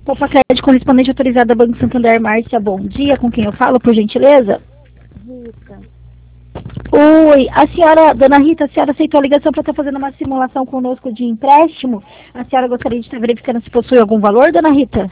Popacred, correspondente autorizada Banco Santander, Márcia, bom dia. Com quem eu falo, por gentileza? Rita. Oi, a senhora, dona Rita, a senhora aceitou a ligação para estar fazendo uma simulação conosco de empréstimo? A senhora gostaria de estar verificando se possui algum valor, dona Rita?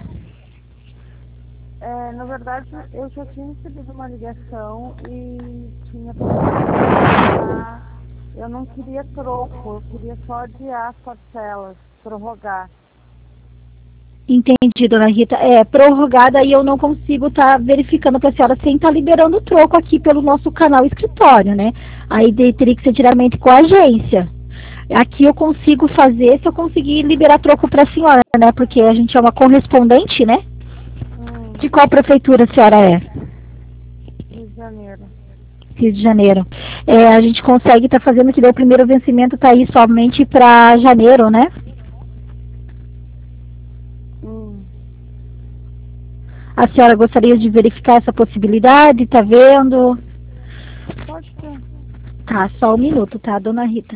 Na verdade, eu já tinha recebido uma ligação e tinha perguntado. Eu não queria troco, eu queria só adiar as parcelas, prorrogar. Entendi, dona Rita. É prorrogada e eu não consigo estar verificando para a senhora sem estar liberando o troco aqui pelo nosso canal escritório, né? Aí teria que ser diretamente com a agência. Aqui eu consigo fazer se eu conseguir liberar troco para a senhora, né? Porque a gente é uma correspondente, né? De qual prefeitura a senhora é? Rio de Janeiro. Rio de Janeiro. A gente consegue estar fazendo que daí o primeiro vencimento está aí somente para janeiro, né? A senhora gostaria de verificar essa possibilidade? Tá vendo? Pode ser. Tá, só um minuto, tá, dona Rita?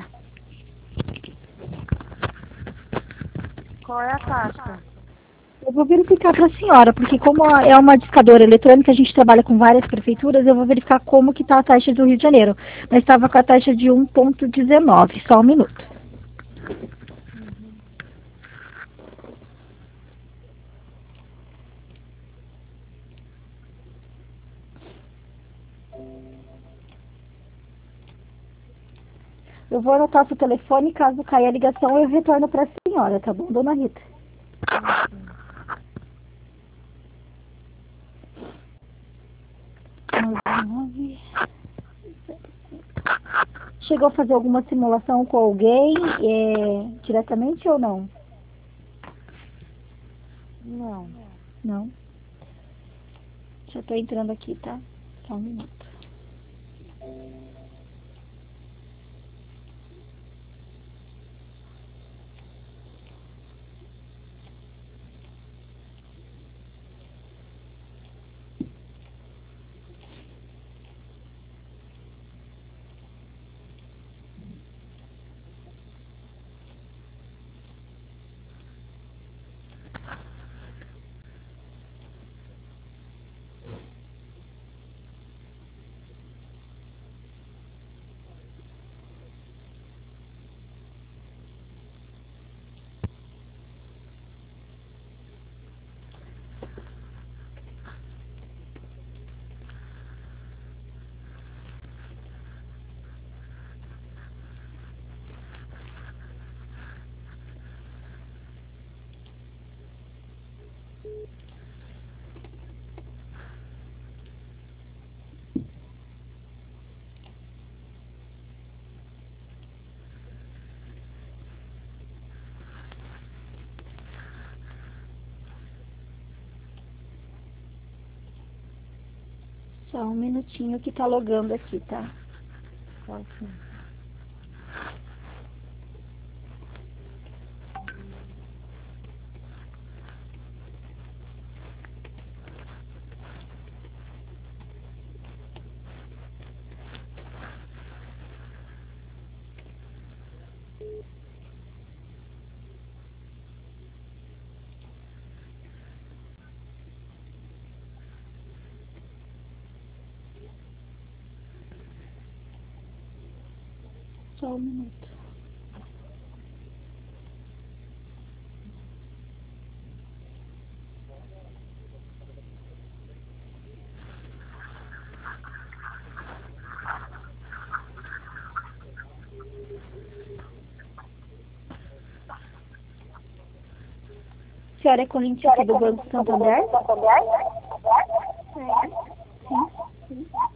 Qual é a taxa? Eu vou verificar para a senhora, porque como é uma discadora eletrônica, a gente trabalha com várias prefeituras, eu vou verificar como que está a taxa do Rio de Janeiro. Mas estava com a taxa de 1,19, só um minuto. Eu vou anotar seu telefone, caso caia a ligação, eu retorno para a senhora, tá bom, dona Rita? Chegou a fazer alguma simulação com alguém, diretamente ou não? Não. Não. Já estou entrando aqui, tá? Só um minuto. Só um minutinho que tá logando aqui, tá? Pode. Só um minuto. A senhora é correntista do Banco Santander? Sim.